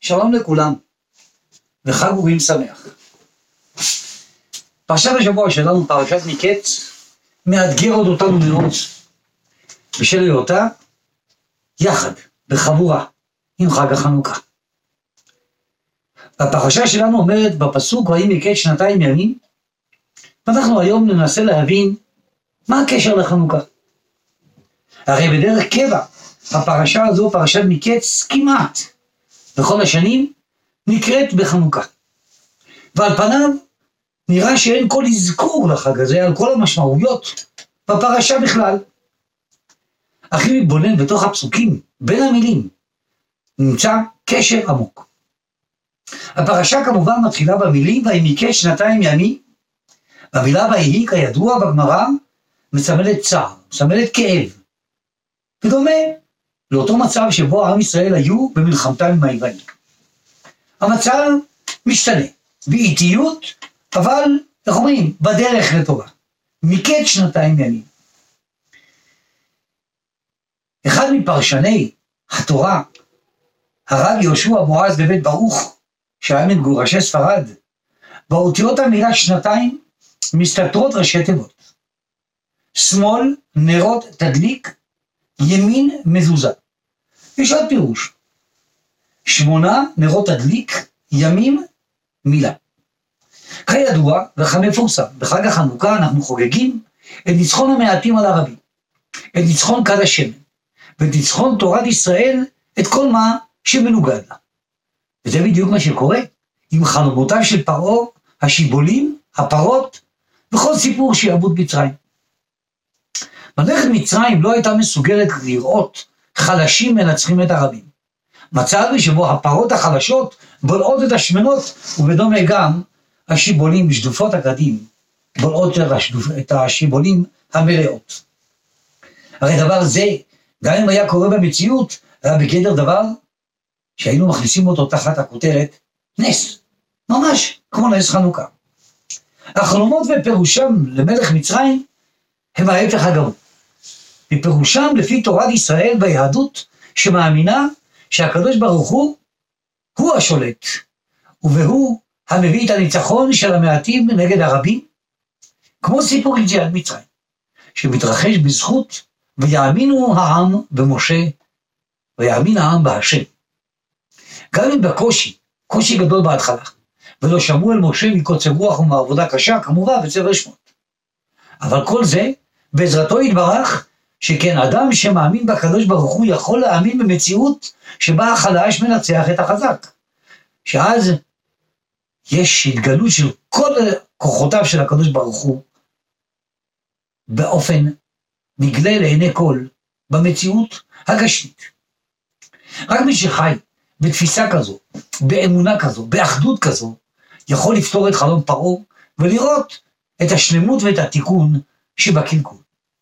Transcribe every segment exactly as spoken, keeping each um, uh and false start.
שלום לכולם, וחג אורים שמח. פרשת השבוע שלנו, פרשת מקץ, מאתגר עוד אותנו מאוד, בשל היותה יחד, בחבורה, עם חג החנוכה. הפרשה שלנו אומרת בפסוק, ויהי מקץ שנתיים ימים, ואנחנו היום ננסה להבין מה הקשר לחנוכה. הרי בדרך קבע, הפרשה הזו, פרשת מקץ, כמעט בכל השנים נקראת בחנוכה. ועל פניו נראה שאין כל אזכור לחג הזה על כל המשמעויות בפרשה בכלל. אך אם נתבונן בתוך הפסוקים, בין המילים, נמצא קשר עמוק. הפרשה כמובן מתחילה במילים, ויהי מקץ שנתיים ימים, והמילה ויהי כידוע בגמרא מסמלת צער, מסמלת כאב. ודומה לאותו מצב שבו עם ישראל היו במלחמתם עם היוונים. המצב משתנה, באיטיות, אבל, איך אומרים, בדרך לטובה. מקץ שנתיים ימים. אחד מפרשני התורה, הרב יהושע בועז בבית ברוך, שהיה מגורשי ספרד, באותיות המילה שנתיים מסתתרות ראשי תיבות. שמאל נרות תדליק, ימין מזוזה. יש עוד פירוש. שמונה נרות תדליק, ימים מילה. כידוע וכמפורסם, בחג החנוכה אנחנו חוגגים את ניצחון המעטים על הרבים, את ניצחון כד השמן, ואת ניצחון תורת ישראל, את כל מה שמנוגד לה. וזה בדיוק מה שקורה עם חלומותיו של פרעה, השיבולים, הפרות, וכל סיפור שיעבוד מצרים. ממלכת מצרים לא הייתה מסוגלת לראות חלשים מנצחים את הרבים. מצב שבו הפרות החלשות בולעות את השמנות, ובדומה גם השיבולים, שדופות הגדים, בולעות את השיבולים המלאות. הרי דבר זה, גם אם היה קורה במציאות, היה בגדר דבר שהיינו מכניסים אותו תחת הכותרת נס, ממש כמו נס חנוכה. החלומות ופירושם למלך מצרים הם ההפך הגמור. ופירושם לפי תורת ישראל ביהדות, שמאמינה שהקדוש ברוך הוא הוא השולט, ובהוא המביא את הניצחון של המעטים נגד הרבים, כמו סיפור יציאת מצרים, שמתרחש בזכות ויאמינו העם במשה, ויאמין העם בהשם. גם אם בקושי, קושי גדול בהתחלה, ולא שמעו אל משה מקוצר רוח ומעבודה קשה, כמובן בספר שמות. אבל כל זה בעזרתו יתברך, שכן אדם שמאמין בקדוש ברוך הוא יכול להאמין במציאות שבה החלש מנצח את החזק. שאז יש התגלות של כל כוחותיו של הקדוש ברוך הוא באופן נגלה לעיני כל במציאות הגשמית. רק מי שחי בתפיסה כזו, באמונה כזו, באחדות כזו, יכול לפתור את חלום פרעה ולראות את השלמות ואת התיקון שבקלקול.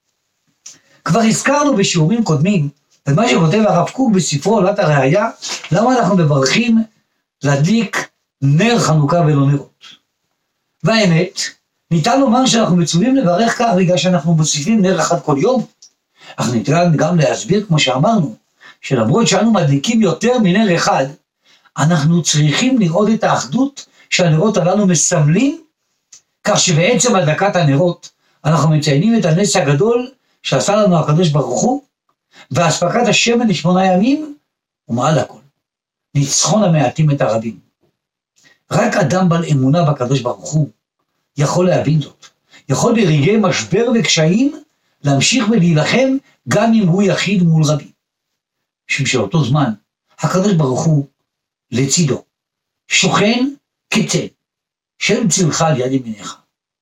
כבר הזכרנו בשיעורים קודמים, ומה שכותב הרב קוק בספרו עולת הראייה, למה אנחנו מברכים להדליק נר חנוכה ולא נרות. והאמת, ניתן לומר שאנחנו מצווים לברך כך בגלל שאנחנו מוסיפים נר אחד כל יום, אך ניתן גם להסביר, כמו שאמרנו, שלמרות שאנו מדליקים יותר מנר אחד, אנחנו צריכים לראות את האחדות שהנרות הללו מסמלים, כך שבעצם הדלקת הנרות אנחנו מציינים את הנס הגדול שעשה לנו הקדוש ברוך הוא, והספקת השמן לשמונה ימים, ומעל הכל, ניצחון המעטים את הרבים. רק אדם בעל אמונה בקדוש ברוך הוא יכול להבין זאת, יכול ברגעי משבר וקשיים להמשיך ולהילחם גם אם הוא יחיד מול רבים. משום שאותו זמן הקדוש ברוך הוא לצידו, שוכן כצל, שם צלך על יד ימיניך.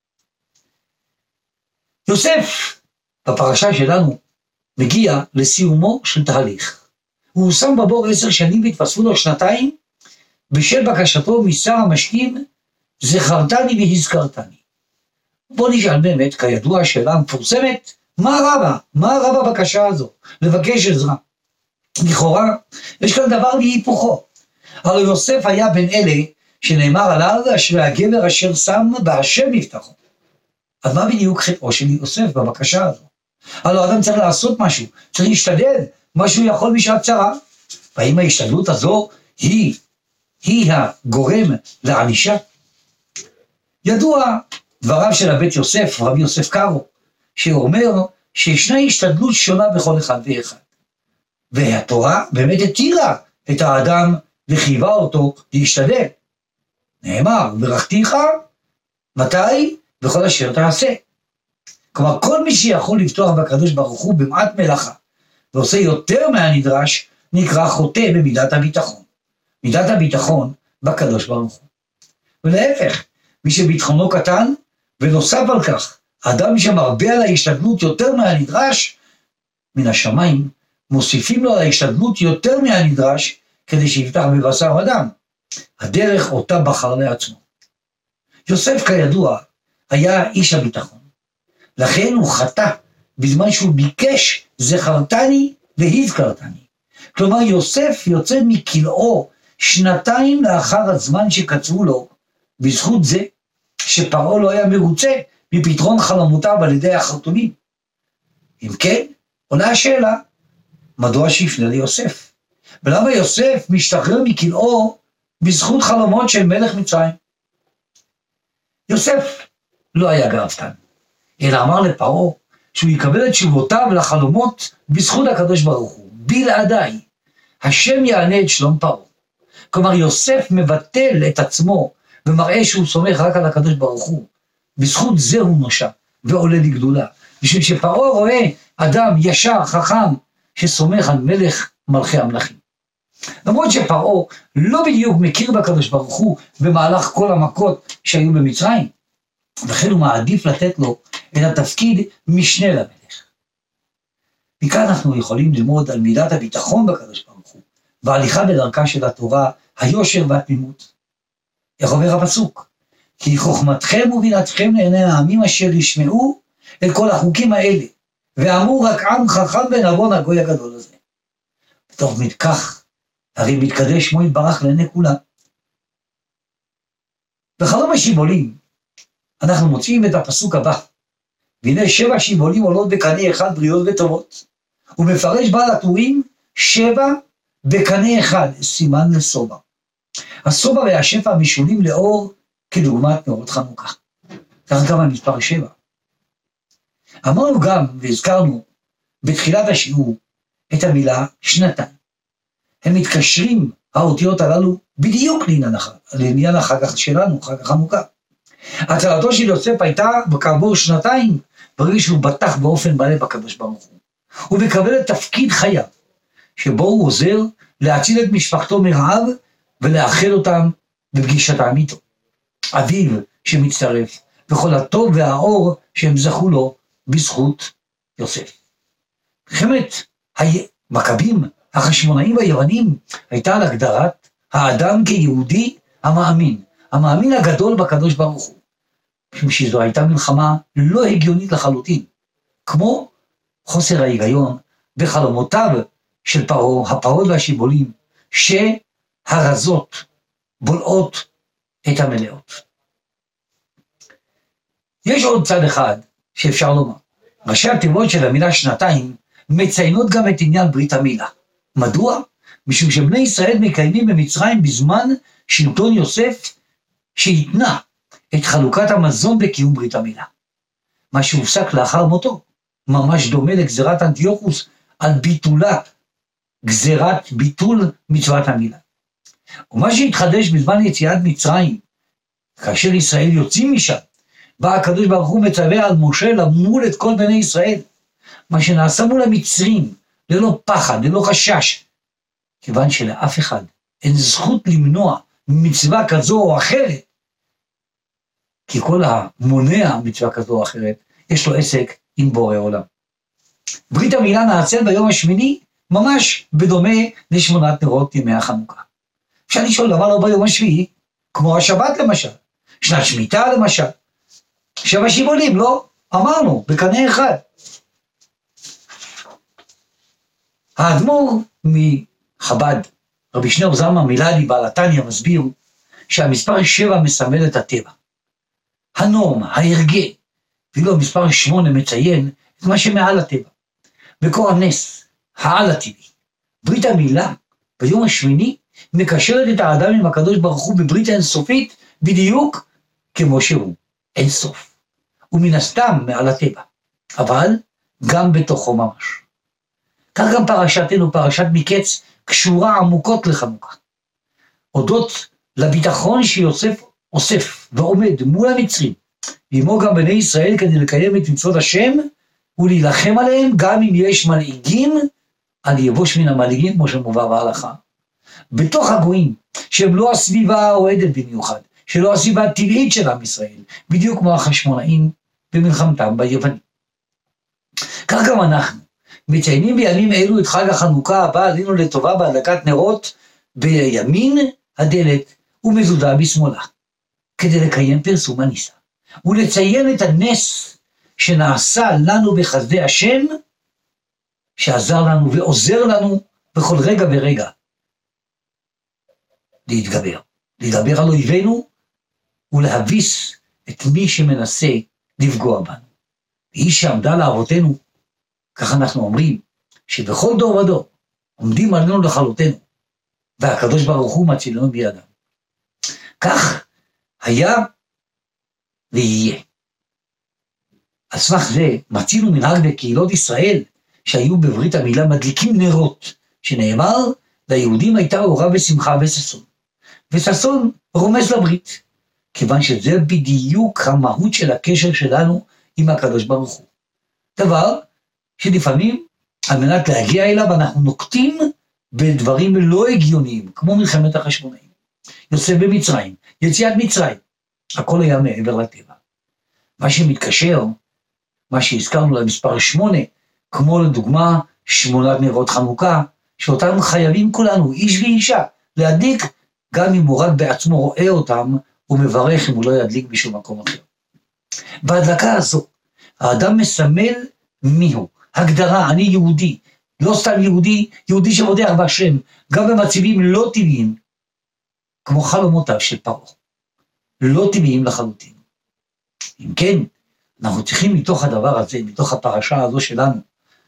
יוסף בפרשה שלנו מגיע לסיומו של תהליך. הוא שם בבור עשר שנים והתווספו לו שנתיים, בשל בקשתו משר המשקים, זכרתני והזכרתני. בוא נשאל באמת, כידוע השאלה המפורסמת, מה רבה? מה רבה בקשה הזו? לבקש עזרה. לכאורה, יש כאן דבר להיפוכו. הרי יוסף היה בין אלה שנאמר עליו, אשרי הגבר אשר שם בהשם מבטחו. אז מה בדיוק חטאו של יוסף בבקשה הזו? הלוא אדם צריך לעשות משהו, צריך להשתדל, משהו יכול בשעת צרה. והאם ההשתדלות הזו היא היא הגורם לענישה? ידוע דבריו של הבית יוסף, רבי יוסף קארו, שאומר שישנה השתדלות שונה בכל אחד ואחד. והתורה באמת התירה את האדם וחייבה אותו להשתדל. נאמר, ברכתיך, מתי? בכל אשר תעשה. כלומר, כל מי שיכול לפתוח בקדוש ברוך הוא במעט מלאכה, ועושה יותר מהנדרש, נקרא חוטא במידת הביטחון. מידת הביטחון בקדוש ברוך הוא. ולהפך, מי שביטחונו קטן, ונוסף על כך, האדם שמרבה על ההשתדלות יותר מהנדרש, מן השמיים, מוסיפים לו על ההשתדלות יותר מהנדרש, כדי שיפתח בבשר אדם. הדרך אותה בחר לעצמו. יוסף כידוע היה איש הביטחון. לכן הוא חטא בזמן שהוא ביקש זכרתני והזכרתני. כלומר יוסף יוצא מכלאו שנתיים לאחר הזמן שקצבו לו, בזכות זה שפרעה לא היה מרוצה מפתרון חלומותיו על ידי החרטומים. אם כן, עולה השאלה, מדוע שיפנה ליוסף? ולמה יוסף משתחרר מכלאו בזכות חלומות של מלך מצרים? יוסף לא היה גאוותן, אלא אמר לפרעה שהוא יקבל את תשובותיו לחלומות בזכות הקדוש ברוך הוא. בלעדיי, השם יענה את שלום פרעה. כלומר יוסף מבטל את עצמו ומראה שהוא סומך רק על הקדוש ברוך הוא. בזכות זה הוא נושע ועולה לגדולה. בשביל שפרעה רואה אדם ישר, חכם, שסומך על מלך מלכי המלכים. למרות שפרעה לא בדיוק מכיר בקדוש ברוך הוא במהלך כל המכות שהיו במצרים, וכן הוא מעדיף לתת לו את התפקיד משנה למלך. מכאן אנחנו יכולים ללמוד על מידת הביטחון בקדוש ברוך הוא, וההליכה בדרכה של התורה, היושר והתמימות. איך אומר הפסוק? כי חוכמתכם ובינתכם לעיני העמים אשר ישמעו את כל החוקים האלה, ואמרו רק עם חכם ונבון הגוי הגדול הזה. בתוך כך, הרי מתקדש שמו יתברך לעיני כולם. בחלום השיבולים, אנחנו מוצאים את הפסוק הבא, והנה שבע שיבולים עולות בקנה אחד בריאות וטובות, ומפרש בעל הטורים שבע בקנה אחד, סימן לסובה. הסובה והשפע המשולים לאור כדוגמת נרות חנוכה. כך גם המספר שבע. אמרנו גם והזכרנו בתחילת השיעור את המילה שנתיים. הם מתקשרים האותיות הללו בדיוק לעניין החג שלנו, חג החנוכה. הצלתו של יוסף הייתה כעבור שנתיים, ברגע שהוא בטח באופן מלא בקדוש ברוך הוא. הוא מקבל את תפקיד חייו, שבו הוא עוזר להציל את משפחתו מרעב, ולאחל אותם בפגישתם איתו. אביו שמצטרף, וכל הטוב והאור שהם זכו לו בזכות יוסף. מלחמת המכבים, החשמונאים והיוונים, הייתה על הגדרת האדם כיהודי המאמין, המאמין הגדול בקדוש ברוך הוא. משום שזו הייתה מלחמה לא הגיונית לחלוטין, כמו חוסר ההיגיון בחלומותיו של פרעה, הפרות והשיבולים, שהרזות בולעות את המלאות. יש עוד צד אחד שאפשר לומר. ראשי התיבות של המילה שנתיים מציינות גם את עניין ברית המילה. מדוע? משום שבני ישראל מקיימים במצרים בזמן שלטון יוסף שהתנה את חלוקת המזון בקיום ברית המילה. מה שהופסק לאחר מותו, ממש דומה לגזירת אנטיוכוס על ביטולה, גזירת ביטול מצוות המילה. ומה שהתחדש בזמן יציאת מצרים, כאשר ישראל יוצאים משם, בא הקדוש ברוך הוא מצווה על משה למול את כל בני ישראל, מה שנעשה מול המצרים, ללא פחד, ללא חשש, כיוון שלאף אחד אין זכות למנוע מצווה כזו או אחרת, כי כל המונע מצווה כזו או אחרת, יש לו עסק עם בורא עולם. ברית המילה נעשית ביום השמיני, ממש בדומה לשמונת נרות ימי החנוכה. אפשר לשאול למה לא ביום השביעי, כמו השבת למשל, שנת שמיטה למשל, שבע שיבולים, לא? אמרנו, בקנה אחד. האדמו"ר מחב"ד, רבי שניאור זלמן מלאדי בעל התניא מסביר שהמספר שבע מסמל את הטבע. הנורמה, ההרגל, ואילו המספר שמונה מציין את מה שמעל הטבע. מקור הנס, העל הטבעי. ברית המילה ביום השמיני מקשרת את האדם עם הקדוש ברוך הוא בברית אינסופית, בדיוק כמו שהוא, אינסוף. ומן הסתם מעל הטבע, אבל גם בתוכו ממש. כך גם פרשתנו, פרשת מקץ, קשורה עמוקות לחנוכה. הודות לביטחון שיוסף אוסף ועומד מול המצרים, ועמו גם בני ישראל כדי לקיים את מצוות השם, ולהילחם עליהם גם אם יש מלעיגים, על יבוש מן המלעיגים, כמו שמובא בהלכה. בתוך הגויים, שהם לא הסביבה האוהדת במיוחד, שלא הסביבה הטבעית של עם ישראל, בדיוק כמו החשמונאים במלחמתם ביוונים. כך גם אנחנו מציינים בימים אלו את חג החנוכה הבא עלינו לטובה בהדלקת נרות בימין הדלת ומזודה בשמאלה, כדי לקיים פרסום הניסה, ולציין את הנס שנעשה לנו בחסדי השם, שעזר לנו ועוזר לנו בכל רגע ורגע להתגבר, להתגבר על אויבינו ולהביס את מי שמנסה לפגוע בנו. והיא שעמדה לאבותינו, כך אנחנו אומרים, שבכל דור ודור עומדים עלינו לכלותנו, והקדוש ברוך הוא מצילנו בידם. כך היה ויהיה. על סמך זה מצינו מנהג בקהילות ישראל שהיו בברית המילה מדליקים נרות, שנאמר ליהודים הייתה אורה ושמחה וששון. וששון רומז לברית, כיוון שזה בדיוק המהות של הקשר שלנו עם הקדוש ברוך הוא. דבר שלפעמים על מנת להגיע אליו אנחנו נוקטים בדברים לא הגיוניים, כמו מלחמת החשמונאים. יוסף במצרים, יציאת מצרים, הכל היה מעבר לטבע. מה שמתקשר, מה שהזכרנו למספר שמונה, כמו לדוגמה שמונת נרות חנוכה, שאותם חייבים כולנו, איש ואישה, להדליק, גם אם הוא רק בעצמו רואה אותם, הוא מברך אם הוא לא ידליק בשום מקום אחר. בהדלקה הזו, האדם מסמל מיהו, הגדרה, אני יהודי, לא סתם יהודי, יהודי שמודע בהשם, גם במצבים לא טבעיים, כמו חלומותיו של פרעה, לא טבעיים לחלוטין. אם כן, אנחנו צריכים מתוך הדבר הזה, מתוך הפרשה הזו שלנו,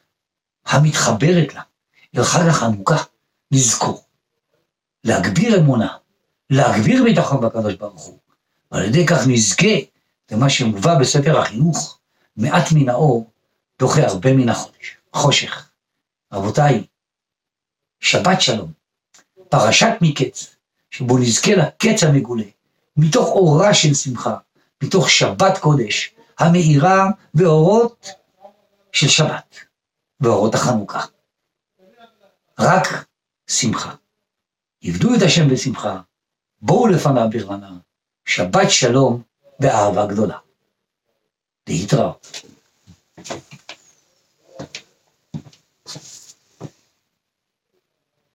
המתחברת לה, אל חג החנוכה, לזכור, להגביר אמונה, להגביר ביטחון בקדוש ברוך הוא, ועל ידי כך נזכה למה שמובא בספר החינוך, מעט מן האור, דוחה הרבה מן החודש, חושך. רבותיי, שבת שלום, פרשת מקץ, שבו נזכה לקץ המגולה, מתוך אורה של שמחה, מתוך שבת קודש, המאירה ואורות של שבת, ואורות החנוכה. רק שמחה. עבדו את השם בשמחה, בואו לפניו ברננה, שבת שלום באהבה גדולה. להתראות.